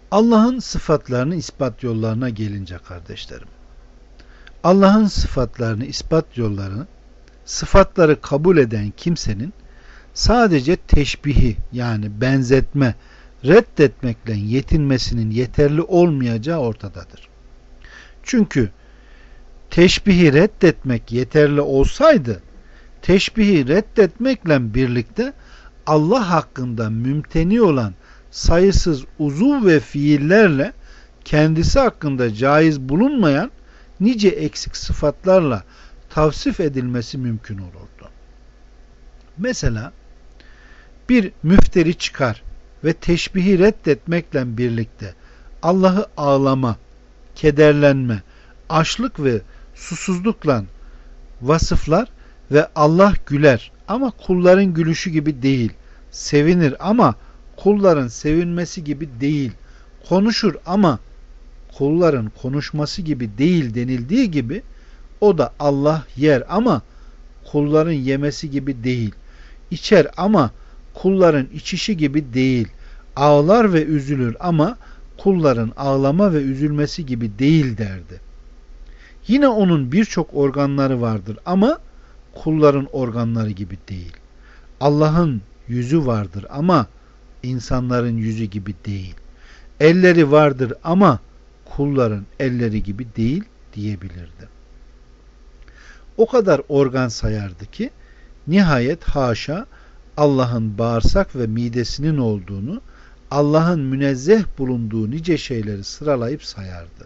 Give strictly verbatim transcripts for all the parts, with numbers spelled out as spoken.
Allah'ın sıfatlarını ispat yollarına gelince kardeşlerim, Allah'ın sıfatlarını ispat yollarını, sıfatları kabul eden kimsenin sadece teşbihi yani benzetme, reddetmekle yetinmesinin yeterli olmayacağı ortadadır. Çünkü teşbihi reddetmek yeterli olsaydı, teşbihi reddetmekle birlikte Allah hakkında mümteni olan sayısız uzuv ve fiillerle kendisi hakkında caiz bulunmayan nice eksik sıfatlarla tavsif edilmesi mümkün olurdu. Mesela bir müfteri çıkar ve teşbihi reddetmekle birlikte Allah'ı ağlama, kederlenme, açlık ve susuzlukla vasıflar ve Allah güler ama kulların gülüşü gibi değil, sevinir ama kulların sevinmesi gibi değil, konuşur ama kulların konuşması gibi değil denildiği gibi, o da Allah yer ama kulların yemesi gibi değil, içer ama kulların içişi gibi değil, ağlar ve üzülür ama kulların ağlama ve üzülmesi gibi değil derdi. Yine onun birçok organları vardır ama kulların organları gibi değil. Allah'ın yüzü vardır ama insanların yüzü gibi değil. Elleri vardır ama kulların elleri gibi değil diyebilirdi. O kadar organ sayardı ki nihayet haşa Allah'ın bağırsak ve midesinin olduğunu, Allah'ın münezzeh bulunduğu nice şeyleri sıralayıp sayardı.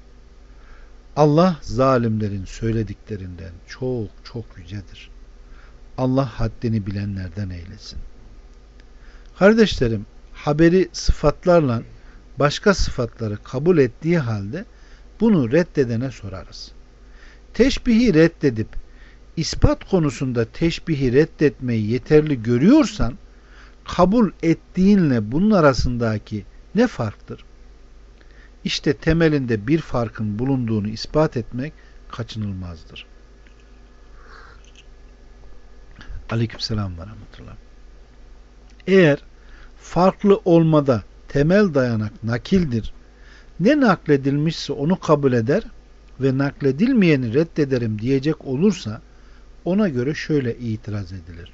Allah zalimlerin söylediklerinden çok çok yücedir. Allah haddini bilenlerden eylesin. Kardeşlerim, haberi sıfatlarla başka sıfatları kabul ettiği halde bunu reddedene sorarız. Teşbihi reddedip ispat konusunda teşbihi reddetmeyi yeterli görüyorsan, kabul ettiğinle bunun arasındaki ne farktır? İşte temelinde bir farkın bulunduğunu ispat etmek kaçınılmazdır. Aleykümselam ve rahmetullah. Eğer farklı olmada temel dayanak nakildir, ne nakledilmişse onu kabul eder ve nakledilmeyeni reddederim diyecek olursa, ona göre şöyle itiraz edilir.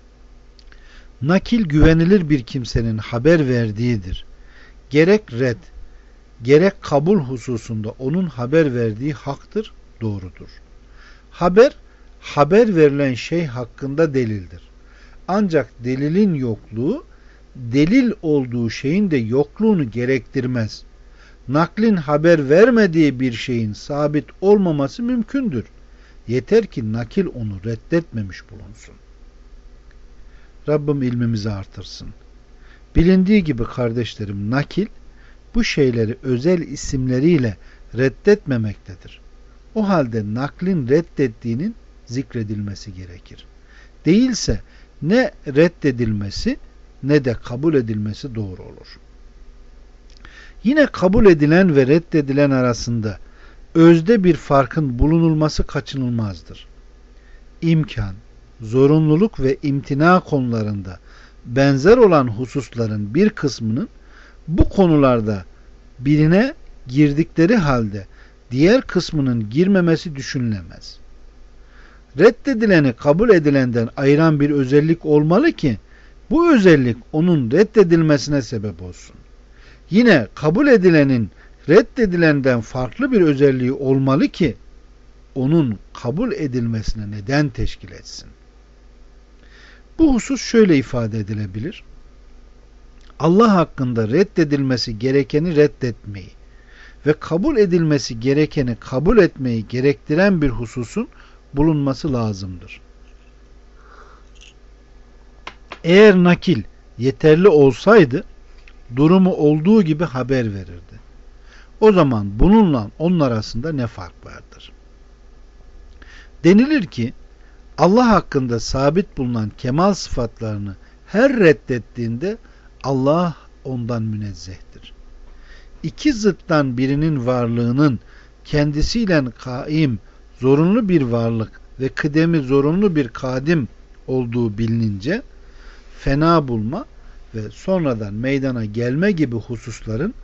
Nakil güvenilir bir kimsenin haber verdiğidir. Gerek red, gerek kabul hususunda onun haber verdiği haktır, doğrudur. Haber, haber verilen şey hakkında delildir. Ancak delilin yokluğu, delil olduğu şeyin de yokluğunu gerektirmez. Naklin haber vermediği bir şeyin sabit olmaması mümkündür. Yeter ki nakil onu reddetmemiş bulunsun. Rabbim ilmimizi artırsın. Bilindiği gibi kardeşlerim, nakil bu şeyleri özel isimleriyle reddetmemektedir. O halde naklin reddettiğinin zikredilmesi gerekir. Değilse ne reddedilmesi ne de kabul edilmesi doğru olur. Yine kabul edilen ve reddedilen arasında özde bir farkın bulunulması kaçınılmazdır. İmkan, zorunluluk ve imtina konularında benzer olan hususların bir kısmının bu konularda birine girdikleri halde diğer kısmının girmemesi düşünülemez. Reddedileni kabul edilenden ayıran bir özellik olmalı ki bu özellik onun reddedilmesine sebep olsun. Yine kabul edilenin reddedilenden farklı bir özelliği olmalı ki onun kabul edilmesine neden teşkil etsin. Bu husus şöyle ifade edilebilir. Allah hakkında reddedilmesi gerekeni reddetmeyi ve kabul edilmesi gerekeni kabul etmeyi gerektiren bir hususun bulunması lazımdır. Eğer nakil yeterli olsaydı durumu olduğu gibi haber verirdi. O zaman bununla onun arasında ne fark vardır? Denilir ki Allah hakkında sabit bulunan kemal sıfatlarını her reddettiğinde Allah ondan münezzehtir. İki zıttan birinin varlığının kendisiyle kaim, zorunlu bir varlık ve kıdemi zorunlu bir kadim olduğu bilinince fena bulma ve sonradan meydana gelme gibi hususların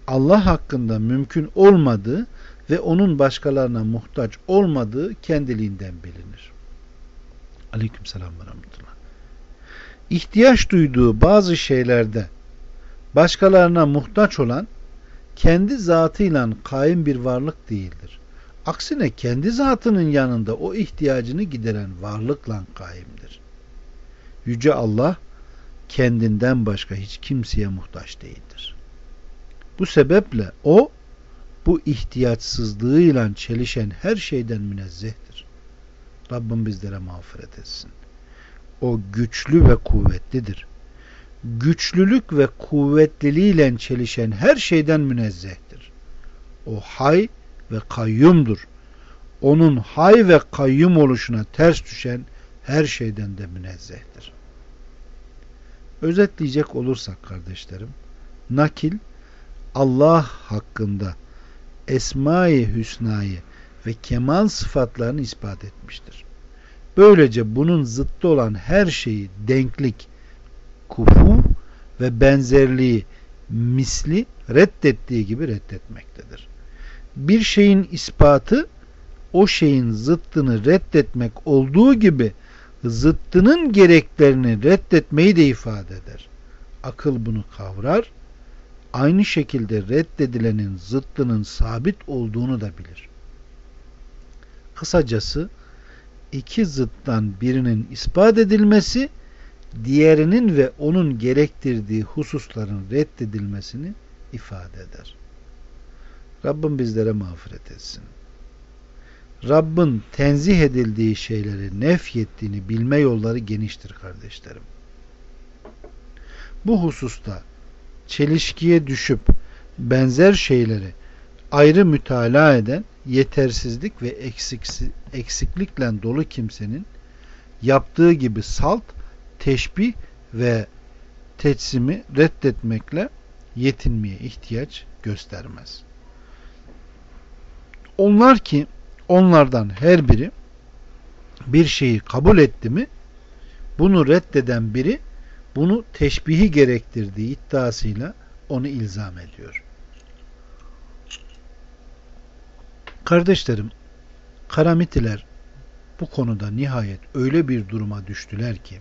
Allah hakkında mümkün olmadığı ve onun başkalarına muhtaç olmadığı kendiliğinden bilinir. Aleykümselam ve rahmetullah. İhtiyaç duyduğu bazı şeylerde başkalarına muhtaç olan kendi zatıyla kaim bir varlık değildir. Aksine kendi zatının yanında o ihtiyacını gideren varlıkla kaimdir. Yüce Allah kendinden başka hiç kimseye muhtaç değildir. Bu sebeple o bu ihtiyaçsızlığıyla çelişen her şeyden münezzehtir. Rabbim bizlere mağfiret etsin. O güçlü ve kuvvetlidir. Güçlülük ve kuvvetliliğiyle çelişen her şeyden münezzehtir. O hay ve kayyumdur. Onun hay ve kayyum oluşuna ters düşen her şeyden de münezzehtir. Özetleyecek olursak kardeşlerim, nakil Allah hakkında Esma-i Hüsna'yı ve kemal sıfatlarını ispat etmiştir. Böylece bunun zıttı olan her şeyi denklik, kufu ve benzerliği misli reddettiği gibi reddetmektedir. Bir şeyin ispatı o şeyin zıttını reddetmek olduğu gibi zıttının gereklerini reddetmeyi de ifade eder. Akıl bunu kavrar, aynı şekilde reddedilenin zıttının sabit olduğunu da bilir. Kısacası iki zıttan birinin ispat edilmesi, diğerinin ve onun gerektirdiği hususların reddedilmesini ifade eder. Rabbim bizlere mağfiret etsin. Rabbin tenzih edildiği şeyleri nefyettiğini bilme yolları geniştir kardeşlerim. Bu hususta çelişkiye düşüp benzer şeyleri ayrı mütalaa eden yetersizlik ve eksiklikle dolu kimsenin yaptığı gibi salt, teşbih ve teçsimi reddetmekle yetinmeye ihtiyaç göstermez. Onlar ki onlardan her biri bir şeyi kabul etti mi, bunu reddeden biri bunu teşbihi gerektirdiği iddiasıyla onu ilzam ediyor. Kardeşlerim, Karamitiler bu konuda nihayet öyle bir duruma düştüler ki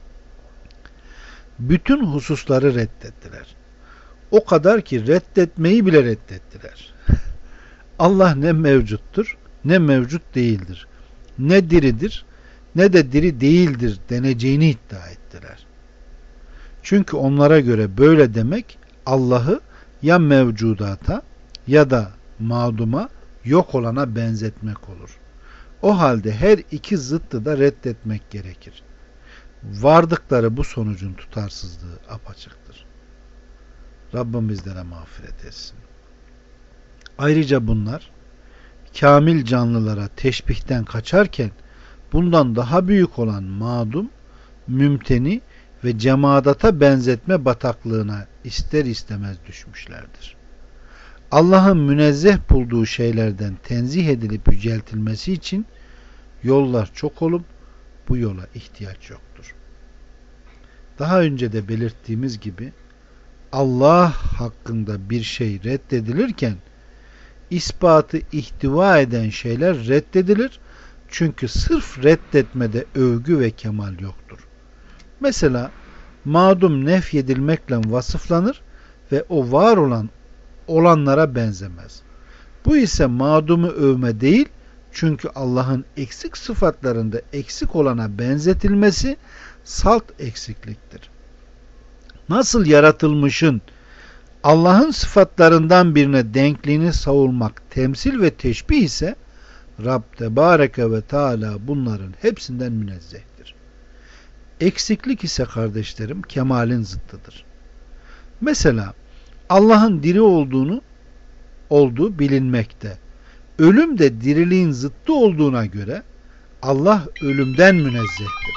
bütün hususları reddettiler. O kadar ki reddetmeyi bile reddettiler. Allah ne mevcuttur, ne mevcut değildir. Ne diridir, ne de diri değildir deneceğini iddia ettiler. Çünkü onlara göre böyle demek Allah'ı ya mevcudata ya da mağduma, yok olana benzetmek olur. O halde her iki zıttı da reddetmek gerekir. Vardıkları bu sonucun tutarsızlığı apaçıktır. Rabbim bizlere mağfiret etsin. Ayrıca bunlar kamil canlılara teşbihten kaçarken bundan daha büyük olan mağdum, mümteni ve cemadata benzetme bataklığına ister istemez düşmüşlerdir. Allah'ın münezzeh bulduğu şeylerden tenzih edilip yüceltilmesi için yollar çok olup bu yola ihtiyaç yoktur. Daha önce de belirttiğimiz gibi Allah hakkında bir şey reddedilirken ispatı ihtiva eden şeyler reddedilir. Çünkü sırf reddetmede övgü ve kemal yoktur. Mesela mağdum nefyedilmekle vasıflanır ve o var olan olanlara benzemez. Bu ise mağdumu övme değil, çünkü Allah'ın eksik sıfatlarında eksik olana benzetilmesi salt eksikliktir. Nasıl yaratılmışın Allah'ın sıfatlarından birine denkliğini savunmak temsil ve teşbih ise Rab Tebareke ve Teala bunların hepsinden münezzehtir. Eksiklik ise kardeşlerim kemalin zıttıdır. Mesela Allah'ın diri olduğunu olduğu bilinmekte. Ölüm de diriliğin zıttı olduğuna göre Allah ölümden münezzehtir.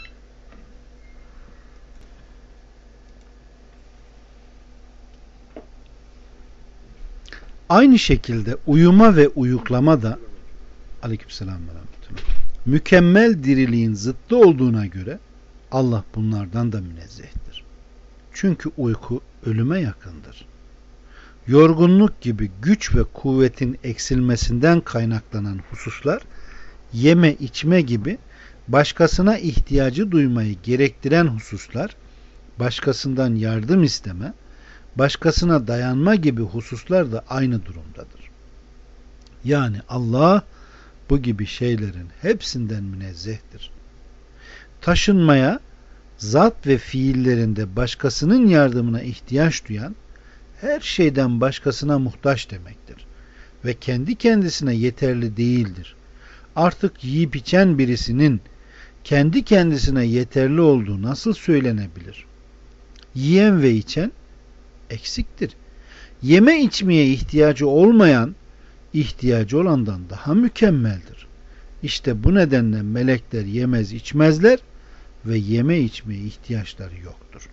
Aynı şekilde uyuma ve uyuklama da aleykümselam ve rahmetullah, mükemmel diriliğin zıttı olduğuna göre Allah bunlardan da münezzehtir. Çünkü uyku ölüme yakındır. yorgunluk gibi güç ve kuvvetin eksilmesinden kaynaklanan hususlar, yeme içme gibi başkasına ihtiyacı duymayı gerektiren hususlar, başkasından yardım isteme, başkasına dayanma gibi hususlar da aynı durumdadır. Yani Allah bu gibi şeylerin hepsinden münezzehtir. Taşınmaya, zat ve fiillerinde başkasının yardımına ihtiyaç duyan, her şeyden başkasına muhtaç demektir. Ve kendi kendisine yeterli değildir. Artık yiyip içen birisinin kendi kendisine yeterli olduğu nasıl söylenebilir? Yiyen ve içen eksiktir. Yeme içmeye ihtiyacı olmayan, ihtiyacı olandan daha mükemmeldir. İşte bu nedenle melekler yemez içmezler ve yeme içmeye ihtiyaçları yoktur.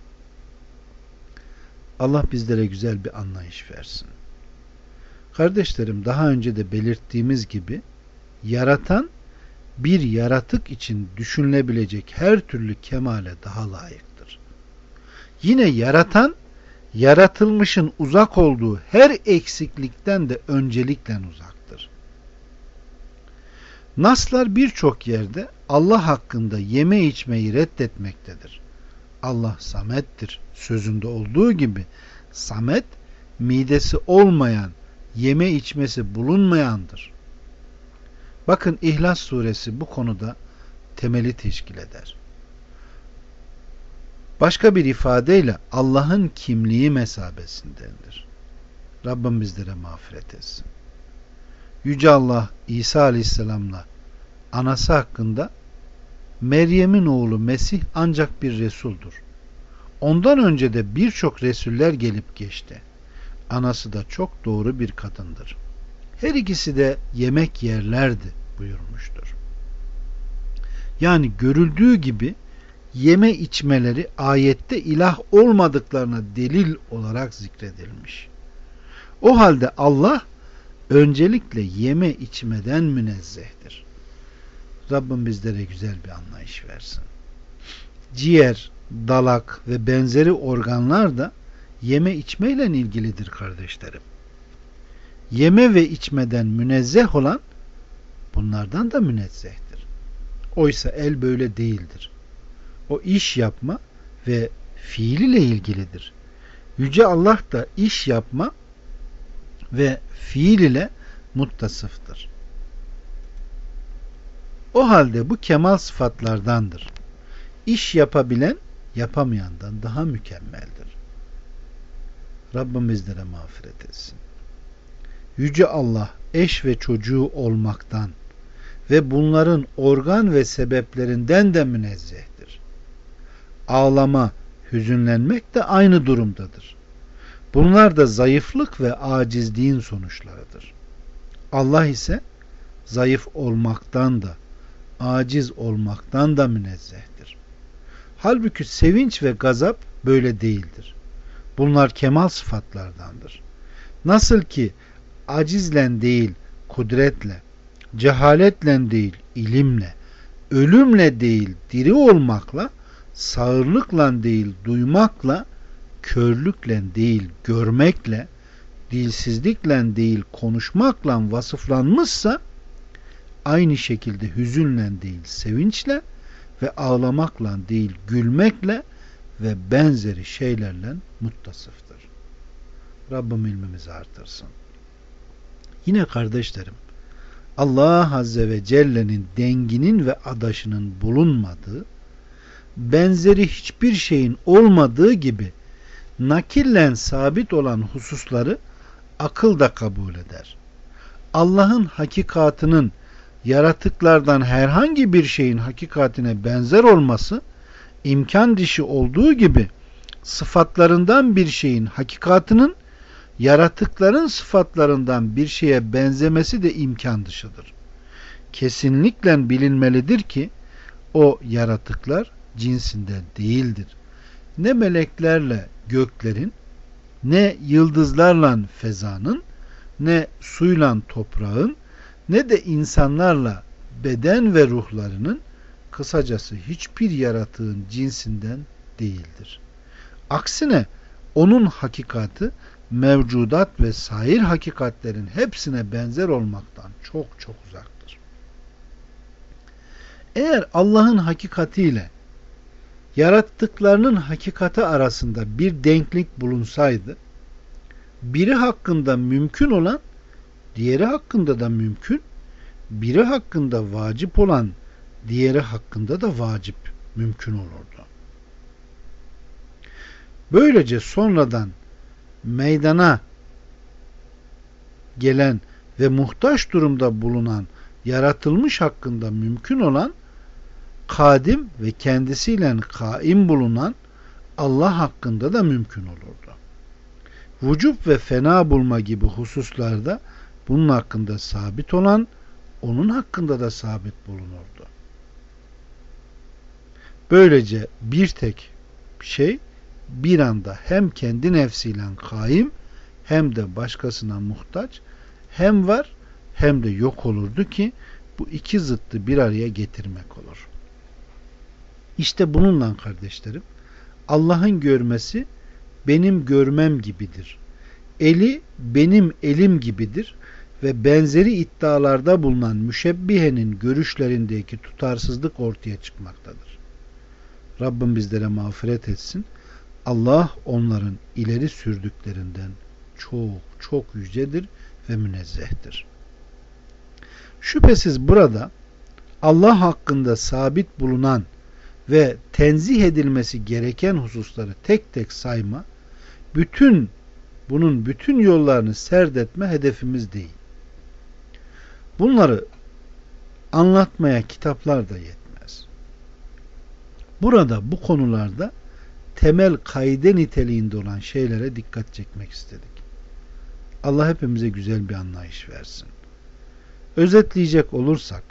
Allah bizlere güzel bir anlayış versin. Kardeşlerim, daha önce de belirttiğimiz gibi yaratan bir yaratık için düşünülebilecek her türlü kemale daha layıktır. Yine yaratan yaratılmışın uzak olduğu her eksiklikten de öncelikle uzaktır. Naslar birçok yerde Allah hakkında yeme içmeyi reddetmektedir. Allah samettir sözünde olduğu gibi samet, midesi olmayan, yeme içmesi bulunmayandır. Bakın İhlas suresi bu konuda temeli teşkil eder. Başka bir ifadeyle Allah'ın kimliği mesabesindendir. Rabbim bizlere mağfiret etsin. Yüce Allah İsa Aleyhisselam'la anası hakkında Meryem'in oğlu Mesih ancak bir Resul'dur. Ondan önce de birçok Resuller gelip geçti. Anası da çok doğru bir kadındır. Her ikisi de yemek yerlerdi buyurmuştur. Yani görüldüğü gibi yeme içmeleri ayette ilah olmadıklarına delil olarak zikredilmiş. O halde Allah öncelikle yeme içmeden münezzehtir. Rabbim bizlere güzel bir anlayış versin. Ciğer, dalak ve benzeri organlar da yeme içmeyle ilgilidir kardeşlerim. Yeme ve içmeden münezzeh olan bunlardan da münezzehtir. Oysa el böyle değildir. O iş yapma ve fiil ile ilgilidir. Yüce Allah da iş yapma ve fiil ile muttasıftır. O halde bu kemal sıfatlardandır. İş yapabilen yapamayandan daha mükemmeldir. Rabbim bizlere mağfiret etsin. Yüce Allah eş ve çocuğu olmaktan ve bunların organ ve sebeplerinden de münezzehtir. Ağlama, hüzünlenmek de aynı durumdadır. Bunlar da zayıflık ve acizliğin sonuçlarıdır. Allah ise zayıf olmaktan da, aciz olmaktan da münezzehtir. Halbuki sevinç ve gazap böyle değildir. Bunlar kemal sıfatlardandır. Nasıl ki acizle değil, kudretle, cehaletle değil, ilimle, ölümle değil, diri olmakla, sağırlıkla değil, duymakla, körlükle değil, görmekle, dilsizlikle değil, konuşmakla vasıflanmışsa, aynı şekilde hüzünle değil, sevinçle ve ağlamakla değil, gülmekle ve benzeri şeylerle muttasıftır. Rabbim ilmimizi artırsın. Yine kardeşlerim, Allah Azze ve Celle'nin denginin ve adaşının bulunmadığı, benzeri hiçbir şeyin olmadığı gibi nakillen sabit olan hususları akıl da kabul eder. Allah'ın hakikatının yaratıklardan herhangi bir şeyin hakikatine benzer olması imkan dışı olduğu gibi sıfatlarından bir şeyin hakikatının yaratıkların sıfatlarından bir şeye benzemesi de imkan dışıdır. Kesinlikle bilinmelidir ki o yaratıklar cinsinden değildir. Ne meleklerle göklerin, ne yıldızlarla fezanın, ne suyla toprağın, ne de insanlarla beden ve ruhlarının, kısacası hiçbir yaratığın cinsinden değildir. Aksine onun hakikati mevcudat ve sair hakikatlerin hepsine benzer olmaktan çok çok uzaktır. Eğer Allah'ın hakikatiyle yarattıklarının hakikati arasında bir denklik bulunsaydı, biri hakkında mümkün olan diğeri hakkında da mümkün, biri hakkında vacip olan diğeri hakkında da vacip mümkün olurdu. Böylece sonradan meydana gelen ve muhtaç durumda bulunan yaratılmış hakkında mümkün olan, kadim ve kendisiyle kaim bulunan Allah hakkında da mümkün olurdu. Vücub ve fena bulma gibi hususlarda bunun hakkında sabit olan, onun hakkında da sabit bulunurdu. Böylece bir tek şey bir anda hem kendi nefsiyle kaim, hem de başkasına muhtaç, hem var hem de yok olurdu ki bu iki zıttı bir araya getirmek olur. İşte bununla kardeşlerim, Allah'ın görmesi benim görmem gibidir. Eli benim elim gibidir ve benzeri iddialarda bulunan müşebbihenin görüşlerindeki tutarsızlık ortaya çıkmaktadır. Rabbim bizlere mağfiret etsin. Allah onların ileri sürdüklerinden çok çok yücedir ve münezzehtir. Şüphesiz burada Allah hakkında sabit bulunan ve tenzih edilmesi gereken hususları tek tek sayma, bütün bunun bütün yollarını serdetme hedefimiz değil. Bunları anlatmaya kitaplar da yetmez. Burada bu konularda temel kaide niteliğinde olan şeylere dikkat çekmek istedik. Allah hepimize güzel bir anlayış versin. Özetleyecek olursak,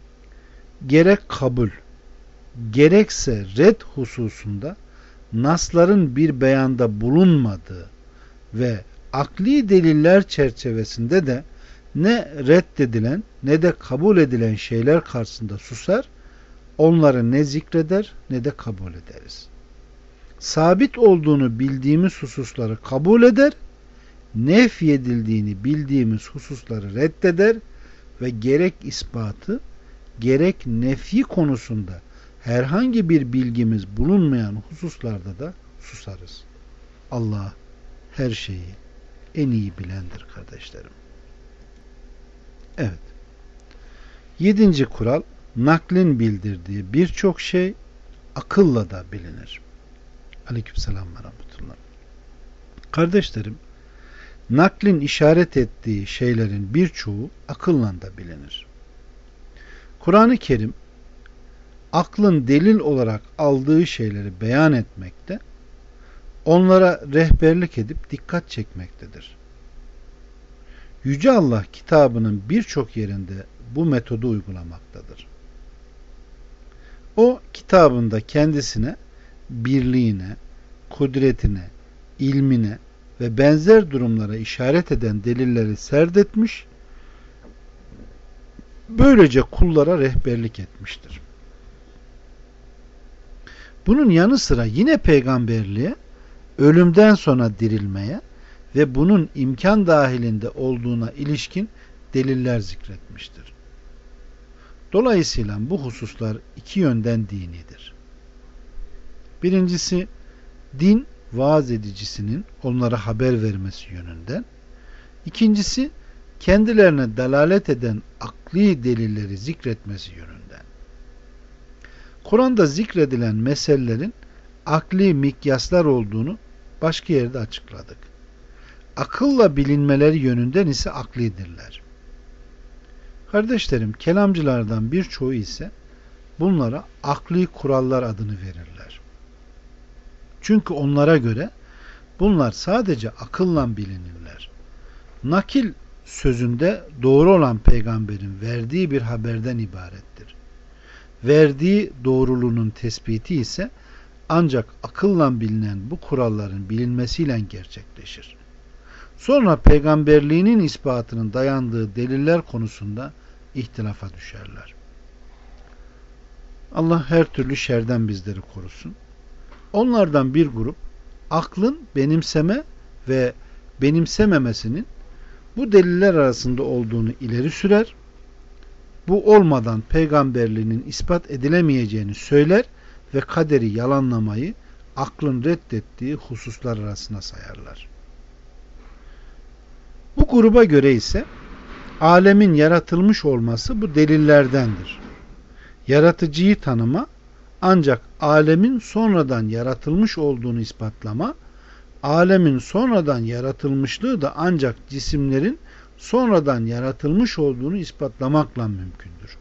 gerek kabul, gerekse red hususunda nasların bir beyanda bulunmadığı ve akli deliller çerçevesinde de ne reddedilen ne de kabul edilen şeyler karşısında susar, onları ne zikreder ne de kabul ederiz. Sabit olduğunu bildiğimiz hususları kabul eder, nefyedildiğini bildiğimiz hususları reddeder ve gerek ispatı gerek nefi konusunda herhangi bir bilgimiz bulunmayan hususlarda da susarız. Allah her şeyi en iyi bilendir kardeşlerim. Evet. Yedinci kural, naklin bildirdiği birçok şey akılla da bilinir. Aleykümselam ve rahmetullah. Kardeşlerim, naklin işaret ettiği şeylerin birçoğu akılla da bilinir. Kur'an-ı Kerim aklın delil olarak aldığı şeyleri beyan etmekte, onlara rehberlik edip dikkat çekmektedir. Yüce Allah kitabının birçok yerinde bu metodu uygulamaktadır. O kitabında kendisine birliğine, kudretine, ilmine ve benzer durumlara işaret eden delilleri serdetmiş, böylece kullara rehberlik etmiştir. Bunun yanı sıra yine peygamberliğe, ölümden sonra dirilmeye ve bunun imkan dahilinde olduğuna ilişkin deliller zikretmiştir. Dolayısıyla bu hususlar iki yönden dinidir. Birincisi, din vaaz edicisinin onlara haber vermesi yönünden. İkincisi, kendilerine dalalet eden akli delilleri zikretmesi yönünden. Kur'an'da zikredilen meselelerin akli mikyaslar olduğunu başka yerde açıkladık. Akılla bilinmeleri yönünden ise aklidirler. Kardeşlerim, kelamcılardan birçoğu ise bunlara akli kurallar adını verirler. Çünkü onlara göre bunlar sadece akılla bilinirler. Nakil sözünde doğru olan peygamberin verdiği bir haberden ibarettir. Verdiği doğruluğunun tespiti ise ancak akılla bilinen bu kuralların bilinmesiyle gerçekleşir. Sonra peygamberliğinin ispatının dayandığı deliller konusunda ihtilafa düşerler. Allah her türlü şerden bizleri korusun. Onlardan bir grup aklın benimseme ve benimsememesinin bu deliller arasında olduğunu ileri sürer. Bu olmadan peygamberliğinin ispat edilemeyeceğini söyler ve kaderi yalanlamayı aklın reddettiği hususlar arasına sayarlar. Bu gruba göre ise alemin yaratılmış olması bu delillerdendir. Yaratıcıyı tanıma ancak alemin sonradan yaratılmış olduğunu ispatlama, alemin sonradan yaratılmışlığı da ancak cisimlerin sonradan yaratılmış olduğunu ispatlamakla mümkündür.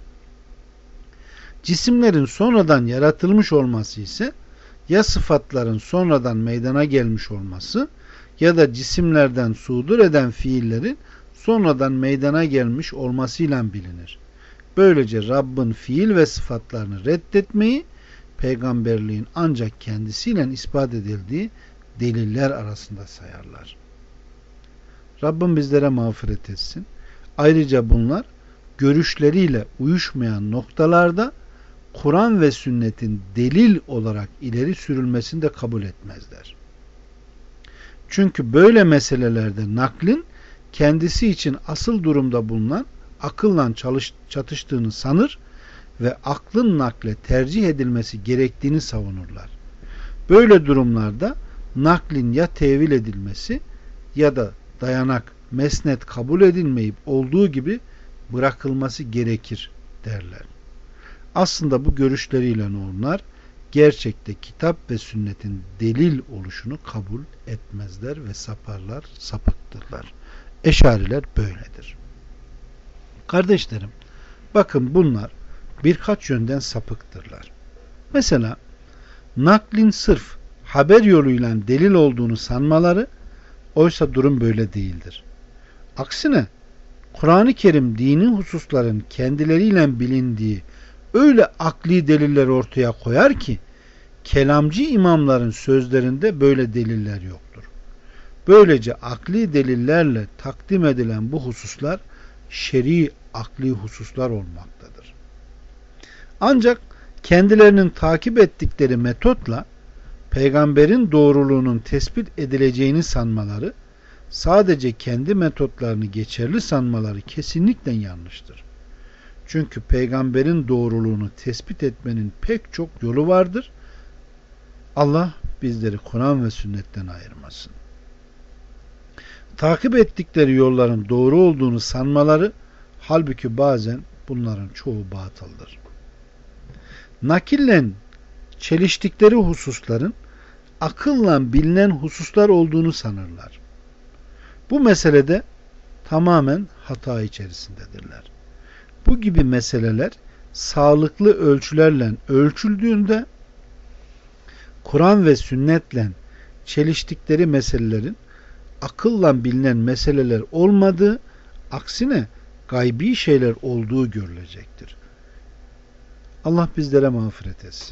Cisimlerin sonradan yaratılmış olması ise ya sıfatların sonradan meydana gelmiş olması ya da cisimlerden sudur eden fiillerin sonradan meydana gelmiş olmasıyla bilinir. Böylece Rabbin fiil ve sıfatlarını reddetmeyi peygamberliğin ancak kendisiyle ispat edildiği deliller arasında sayarlar. Rabbim bizlere mağfiret etsin. Ayrıca bunlar görüşleriyle uyuşmayan noktalarda Kur'an ve sünnetin delil olarak ileri sürülmesini de kabul etmezler. Çünkü böyle meselelerde naklin kendisi için asıl durumda bulunan akılla çalış, çatıştığını sanır ve aklın nakle tercih edilmesi gerektiğini savunurlar. Böyle durumlarda naklin ya tevil edilmesi ya da dayanak, mesnet kabul edilmeyip olduğu gibi bırakılması gerekir derler. Aslında bu görüşleriyle onlar gerçekte kitap ve sünnetin delil oluşunu kabul etmezler ve saparlar, sapıktırlar. Eşariler böyledir. Kardeşlerim, bakın bunlar birkaç yönden sapıktırlar. Mesela naklin sırf haber yoluyla delil olduğunu sanmaları, oysa durum böyle değildir. Aksine Kur'an-ı Kerim dini hususların kendileriyle bilindiği öyle akli deliller ortaya koyar ki kelamcı imamların sözlerinde böyle deliller yoktur. Böylece akli delillerle takdim edilen bu hususlar şer'i akli hususlar olmaktadır. Ancak kendilerinin takip ettikleri metotla peygamberin doğruluğunun tespit edileceğini sanmaları, sadece kendi metotlarını geçerli sanmaları kesinlikle yanlıştır. Çünkü peygamberin doğruluğunu tespit etmenin pek çok yolu vardır. Allah bizleri Kur'an ve sünnetten ayırmasın. Takip ettikleri yolların doğru olduğunu sanmaları, halbuki bazen bunların çoğu batıldır. Nakille çeliştikleri hususların akılla bilinen hususlar olduğunu sanırlar. Bu meselede tamamen hata içerisindedirler. Bu gibi meseleler sağlıklı ölçülerle ölçüldüğünde Kur'an ve sünnetle çeliştikleri meselelerin akılla bilinen meseleler olmadığı, aksine gaybi şeyler olduğu görülecektir. Allah bizlere mağfiret etsin.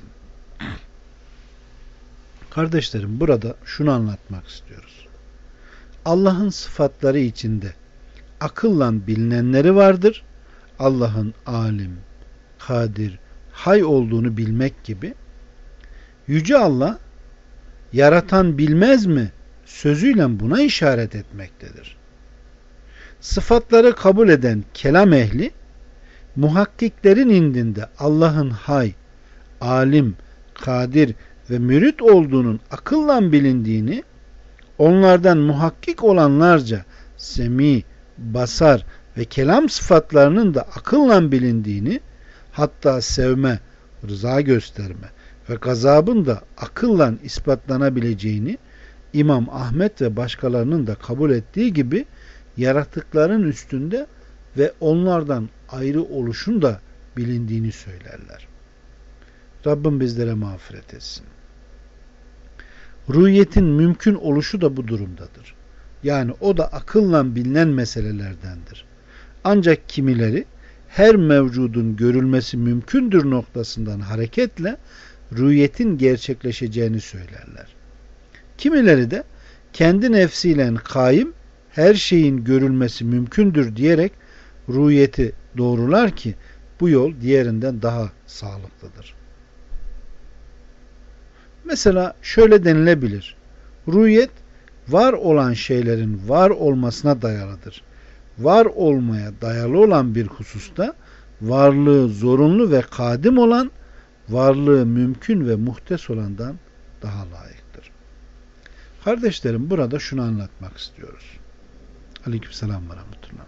Kardeşlerim, burada şunu anlatmak istiyoruz. Allah'ın sıfatları içinde akılla bilinenleri vardır. Allah'ın alim, kadir, hay olduğunu bilmek gibi. Yüce Allah yaratan bilmez mi sözüyle buna işaret etmektedir. Sıfatları kabul eden kelam ehli, muhakkiklerin indinde Allah'ın hay, alim, kadir ve mürit olduğunun akılla bilindiğini, onlardan muhakkik olanlarca semi, basar ve kelam sıfatlarının da akılla bilindiğini, hatta sevme, rıza gösterme ve gazabın da akılla ispatlanabileceğini İmam Ahmet ve başkalarının da kabul ettiği gibi yaratıkların üstünde ve onlardan ayrı oluşun da bilindiğini söylerler. Rabbim bizlere mağfiret etsin. Rü'yetin mümkün oluşu da bu durumdadır. Yani o da akılla bilinen meselelerdendir. Ancak kimileri her mevcudun görülmesi mümkündür noktasından hareketle rü'yetin gerçekleşeceğini söylerler. Kimileri de kendi nefsiyle kaim her şeyin görülmesi mümkündür diyerek rü'yeti doğrular ki bu yol diğerinden daha sağlıklıdır. Mesela şöyle denilebilir. Ruhiyet, var olan şeylerin var olmasına dayalıdır. Var olmaya dayalı olan bir hususta varlığı zorunlu ve kadim olan, varlığı mümkün ve muhtes olandan daha layıktır. Kardeşlerim, burada şunu anlatmak istiyoruz. Aleykümselam ve rahmetullah.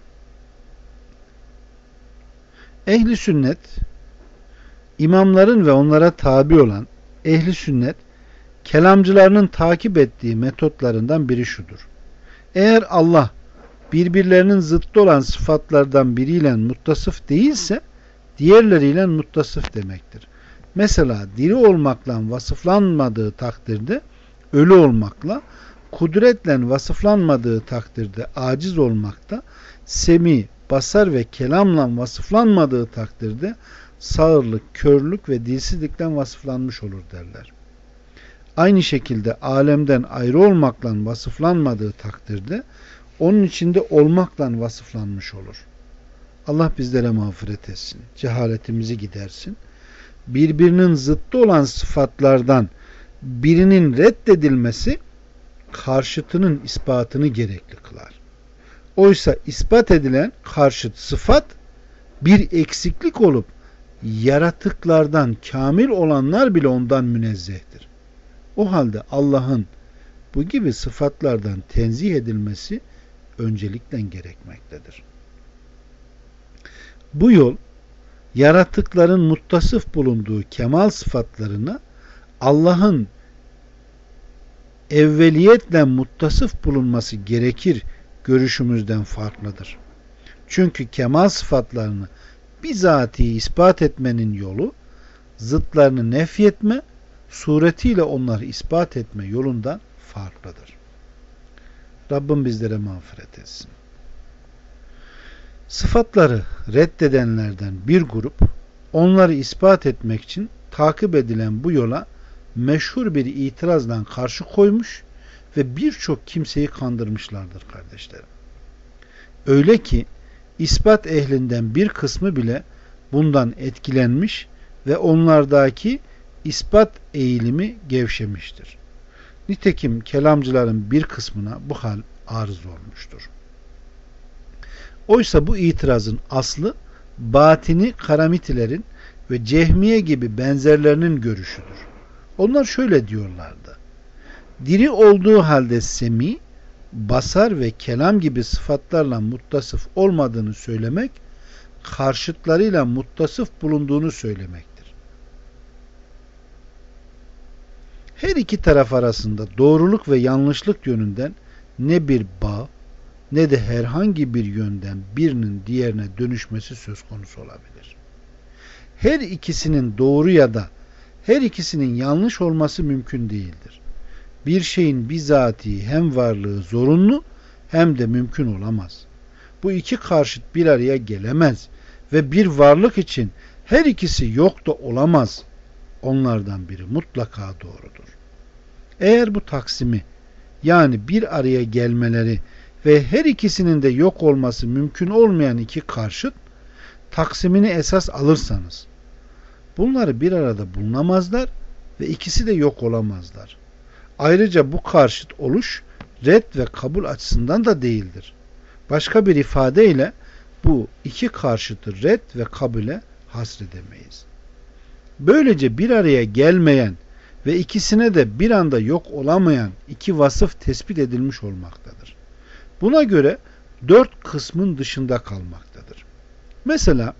Ehli sünnet, imamların ve onlara tabi olan ehli sünnet, kelamcılarının takip ettiği metotlarından biri şudur. Eğer Allah birbirlerinin zıttı olan sıfatlardan biriyle muttasıf değilse, diğerleriyle muttasıf demektir. Mesela diri olmakla vasıflanmadığı takdirde ölü olmakla, kudretle vasıflanmadığı takdirde aciz olmakta, semi, basar ve kelamla vasıflanmadığı takdirde sağırlık, körlük ve dilsizlikten vasıflanmış olur derler. Aynı şekilde alemden ayrı olmakla vasıflanmadığı takdirde onun içinde olmakla vasıflanmış olur. Allah bizlere mağfiret etsin, cehaletimizi gidersin. Birbirinin zıttı olan sıfatlardan birinin reddedilmesi karşıtının ispatını gerekli kılar. Oysa ispat edilen karşıt sıfat bir eksiklik olup yaratıklardan kamil olanlar bile ondan münezzehtir. O halde Allah'ın bu gibi sıfatlardan tenzih edilmesi öncelikle gerekmektedir. Bu yol yaratıkların muttasıf bulunduğu kemal sıfatlarına Allah'ın evveliyetle muttasıf bulunması gerekir görüşümüzden farklıdır. Çünkü kemal sıfatlarını bizatihi ispat etmenin yolu zıtlarını nefyetme, suretiyle onları ispat etme yolundan farklıdır. Rabbim bizlere mağfiret etsin. Sıfatları reddedenlerden bir grup onları ispat etmek için takip edilen bu yola meşhur bir itirazla karşı koymuş ve birçok kimseyi kandırmışlardır kardeşlerim. Öyle ki ispat ehlinden bir kısmı bile bundan etkilenmiş ve onlardaki ispat eğilimi gevşemiştir. Nitekim kelamcıların bir kısmına bu hal arız olmuştur. Oysa bu itirazın aslı batini Karamitilerin ve Cehmiye gibi benzerlerinin görüşüdür. Onlar şöyle diyorlardı. Diri olduğu halde semi, basar ve kelam gibi sıfatlarla muttasıf olmadığını söylemek, karşıtlarıyla muttasıf bulunduğunu söylemektir. Her iki taraf arasında doğruluk ve yanlışlık yönünden ne bir bağ ne de herhangi bir yönden birinin diğerine dönüşmesi söz konusu olabilir. Her ikisinin doğru ya da her ikisinin yanlış olması mümkün değildir. Bir şeyin bizatihi hem varlığı zorunlu hem de mümkün olamaz. Bu iki karşıt bir araya gelemez ve bir varlık için her ikisi yok da olamaz. Onlardan biri mutlaka doğrudur. Eğer bu taksimi, yani bir araya gelmeleri ve her ikisinin de yok olması mümkün olmayan iki karşıt taksimini esas alırsanız, bunları bir arada bulunamazlar ve ikisi de yok olamazlar. Ayrıca bu karşıt oluş red ve kabul açısından da değildir. Başka bir ifadeyle bu iki karşıtı red ve kabule hasredemeyiz. Böylece bir araya gelmeyen ve ikisine de bir anda yok olamayan iki vasıf tespit edilmiş olmaktadır. Buna göre dört kısmın dışında kalmaktadır. Mesela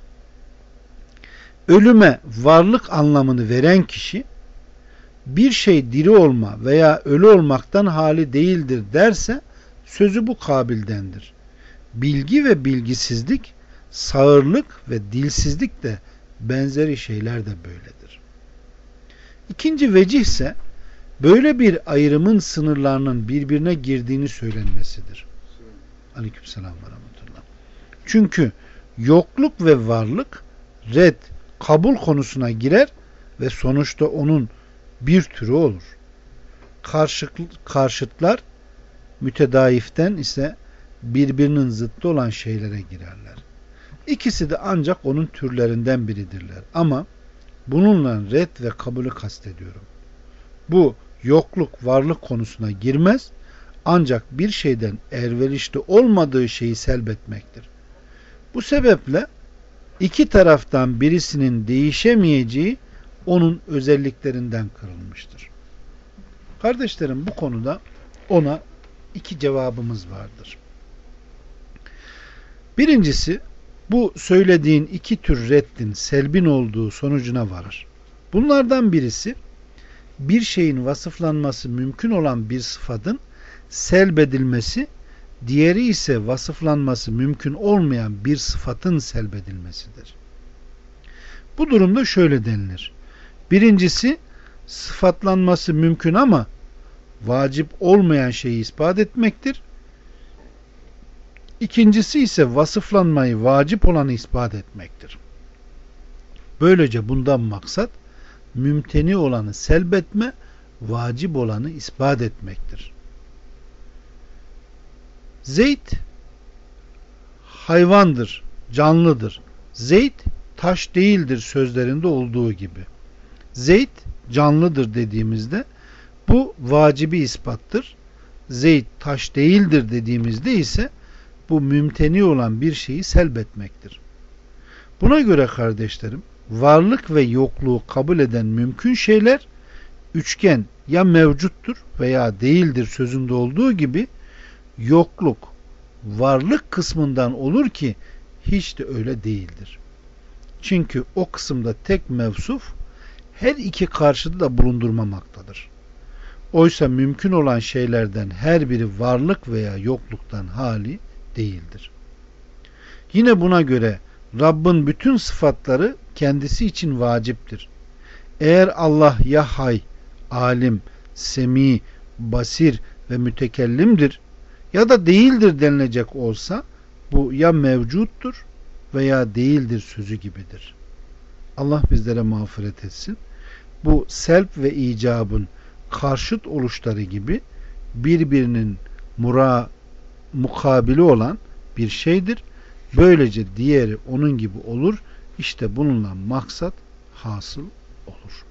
ölüme varlık anlamını veren kişi bir şey diri olma veya ölü olmaktan hali değildir derse sözü bu kabildendir. Bilgi ve bilgisizlik, sağırlık ve dilsizlik de benzeri şeyler de böyledir. İkinci vecih ise böyle bir ayrımın sınırlarının birbirine girdiğini söylenmesidir. Aleykümselam ve rahmetullah. Çünkü yokluk ve varlık red, kabul konusuna girer ve sonuçta onun bir türü olur. Karşıt, karşıtlar mütedaiften ise birbirinin zıttı olan şeylere girerler. İkisi de ancak onun türlerinden biridirler. Ama bununla red ve kabulü kastediyorum. Bu yokluk, varlık konusuna girmez. Ancak bir şeyden elverişli olmadığı şeyi selbetmektir. Bu sebeple iki taraftan birisinin değişemeyeceği onun özelliklerinden kırılmıştır. Kardeşlerim, bu konuda ona iki cevabımız vardır. Birincisi, bu söylediğin iki tür reddin selbin olduğu sonucuna varır. Bunlardan birisi, bir şeyin vasıflanması mümkün olan bir sıfatın selbedilmesi, diğeri ise vasıflanması mümkün olmayan bir sıfatın selbedilmesidir. Bu durumda şöyle denilir. Birincisi, sıfatlanması mümkün ama vacip olmayan şeyi ispat etmektir. İkincisi ise vasıflanmayı vacip olanı ispat etmektir. Böylece bundan maksat mümteni olanı selbetme, vacip olanı ispat etmektir. Zeyd hayvandır, canlıdır. Zeyd taş değildir sözlerinde olduğu gibi. Zeyd canlıdır dediğimizde bu vacibi ispattır. Zeyd taş değildir dediğimizde ise bu mümteni olan bir şeyi selbetmektir. Buna göre kardeşlerim, varlık ve yokluğu kabul eden mümkün şeyler, üçgen ya mevcuttur veya değildir sözünde olduğu gibi, yokluk varlık kısmından olur ki hiç de öyle değildir. Çünkü o kısımda tek mevsuf her iki karşıda da bulundurmamaktadır. Oysa mümkün olan şeylerden her biri varlık veya yokluktan hali değildir. Yine buna göre Rabbin bütün sıfatları kendisi için vaciptir. Eğer Allah ya hay, alim, semi, basir ve mütekellimdir ya da değildir denilecek olsa bu ya mevcuttur veya değildir sözü gibidir. Allah bizlere mağfiret etsin. Bu selp ve icabın karşıt oluşları gibi birbirinin mura, mukabili olan bir şeydir. Böylece diğeri onun gibi olur. İşte bununla maksat hasıl olur.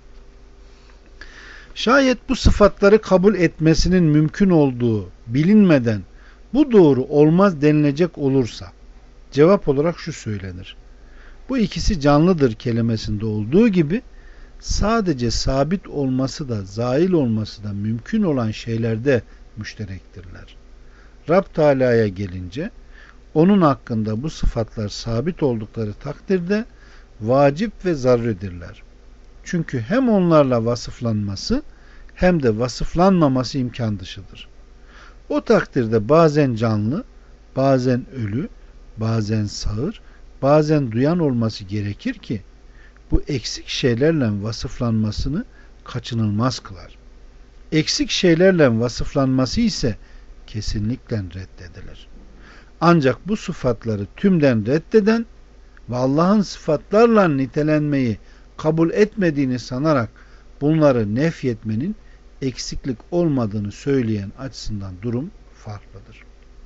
Şayet bu sıfatları kabul etmesinin mümkün olduğu bilinmeden bu doğru olmaz denilecek olursa cevap olarak şu söylenir. Bu ikisi canlıdır kelimesinde olduğu gibi sadece sabit olması da zail olması da mümkün olan şeylerde müşterektirler. Rab Teala'ya gelince onun hakkında bu sıfatlar sabit oldukları takdirde vacip ve zaruridirler. Çünkü hem onlarla vasıflanması hem de vasıflanmaması imkan dışıdır. O takdirde bazen canlı, bazen ölü, bazen sağır, bazen duyan olması gerekir ki bu eksik şeylerle vasıflanmasını kaçınılmaz kılar. Eksik şeylerle vasıflanması ise kesinlikle reddedilir. Ancak bu sıfatları tümden reddeden ve Allah'ın sıfatlarla nitelenmeyi kabul etmediğini sanarak bunları nefyetmenin eksiklik olmadığını söyleyen açısından durum farklıdır.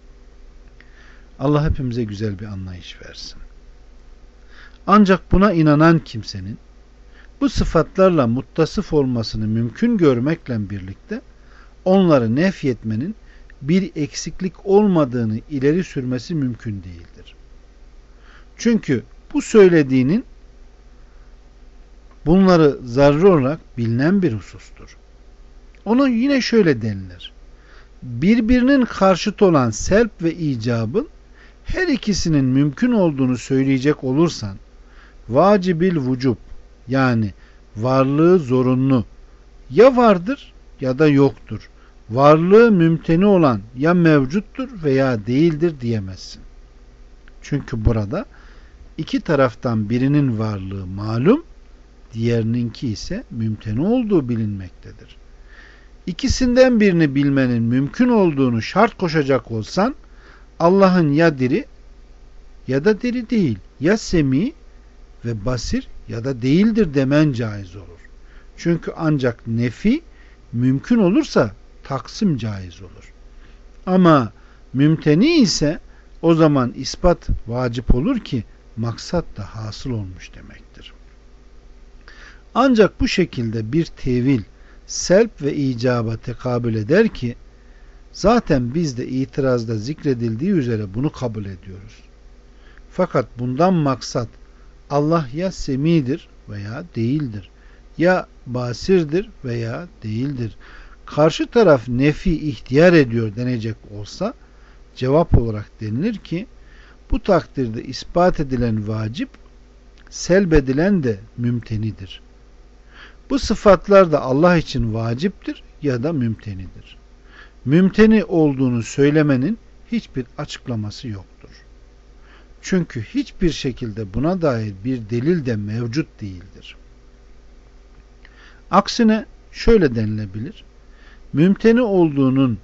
Allah hepimize güzel bir anlayış versin. Ancak buna inanan kimsenin bu sıfatlarla muttasıf olmasını mümkün görmekle birlikte onları nefyetmenin bir eksiklik olmadığını ileri sürmesi mümkün değildir. Çünkü bu söylediğinin bunları zaruri olarak bilinen bir husustur. Ona yine şöyle denilir. Birbirinin karşıtı olan selp ve icabın her ikisinin mümkün olduğunu söyleyecek olursan vacibil vücub yani varlığı zorunlu ya vardır ya da yoktur. Varlığı mümteni olan ya mevcuttur veya değildir diyemezsin. Çünkü burada iki taraftan birinin varlığı malum, diğerininki ise mümteni olduğu bilinmektedir. İkisinden birini bilmenin mümkün olduğunu şart koşacak olsan Allah'ın ya diri ya da diri değil, ya semi ve basir ya da değildir demen caiz olur. Çünkü ancak nefi mümkün olursa taksim caiz olur. Ama mümteni ise o zaman ispat vacip olur ki maksat da hasıl olmuş demektir. Ancak bu şekilde bir tevil selp ve icaba tekabül eder ki zaten biz de itirazda zikredildiği üzere bunu kabul ediyoruz. Fakat bundan maksat Allah ya semidir veya değildir, ya basirdir veya değildir. Karşı taraf nefi ihtiyar ediyor denecek olsa cevap olarak denilir ki bu takdirde ispat edilen vacip, selbedilen de mümtenidir. Bu sıfatlar da Allah için vaciptir ya da mümtenidir. Mümteni olduğunu söylemenin hiçbir açıklaması yoktur. Çünkü hiçbir şekilde buna dair bir delil de mevcut değildir. Aksine şöyle denilebilir. Mümteni olduğunun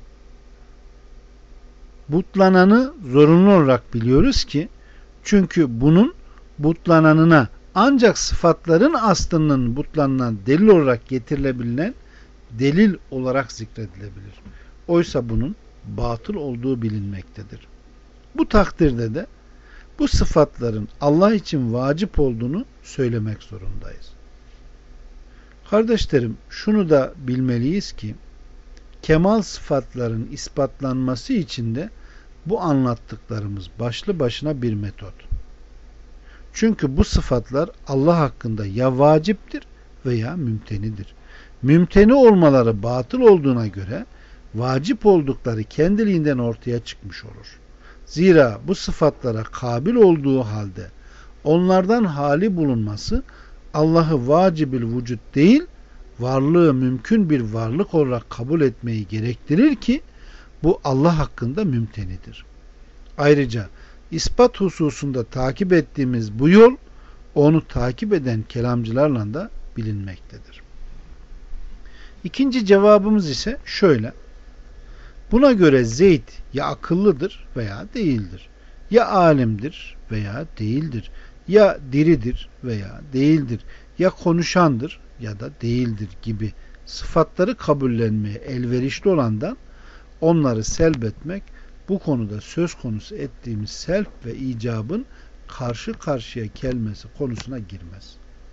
butlananı zorunlu olarak biliyoruz ki çünkü bunun butlananına ancak sıfatların aslının butlanılan delil olarak getirilebilen delil olarak zikredilebilir. Oysa bunun batıl olduğu bilinmektedir. Bu takdirde de bu sıfatların Allah için vacip olduğunu söylemek zorundayız. Kardeşlerim, şunu da bilmeliyiz ki kemal sıfatların ispatlanması için de bu anlattıklarımız başlı başına bir metot. Çünkü bu sıfatlar Allah hakkında ya vaciptir veya mümtenidir. Mümteni olmaları batıl olduğuna göre vacip oldukları kendiliğinden ortaya çıkmış olur. Zira bu sıfatlara kabil olduğu halde onlardan hali bulunması Allah'ı vacibül vücut değil, varlığı mümkün bir varlık olarak kabul etmeyi gerektirir ki bu Allah hakkında mümtenidir. Ayrıca ispat hususunda takip ettiğimiz bu yol onu takip eden kelamcılarla da bilinmektedir. İkinci cevabımız ise şöyle. Buna göre Zeyd ya akıllıdır veya değildir. Ya alimdir veya değildir. Ya diridir veya değildir. Ya konuşandır ya da değildir gibi sıfatları kabullenmeye elverişli olandan onları selbetmek bu konuda söz konusu ettiğimiz self ve icabın karşı karşıya gelmesi konusuna girmez.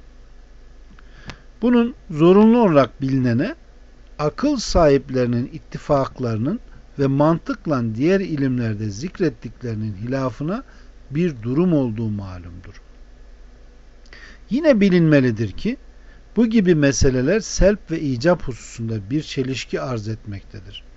Bunun zorunlu olarak bilinene akıl sahiplerinin ittifaklarının ve mantıkla diğer ilimlerde zikrettiklerinin hilafına bir durum olduğu malumdur. Yine bilinmelidir ki bu gibi meseleler selp ve icap hususunda bir çelişki arz etmektedir.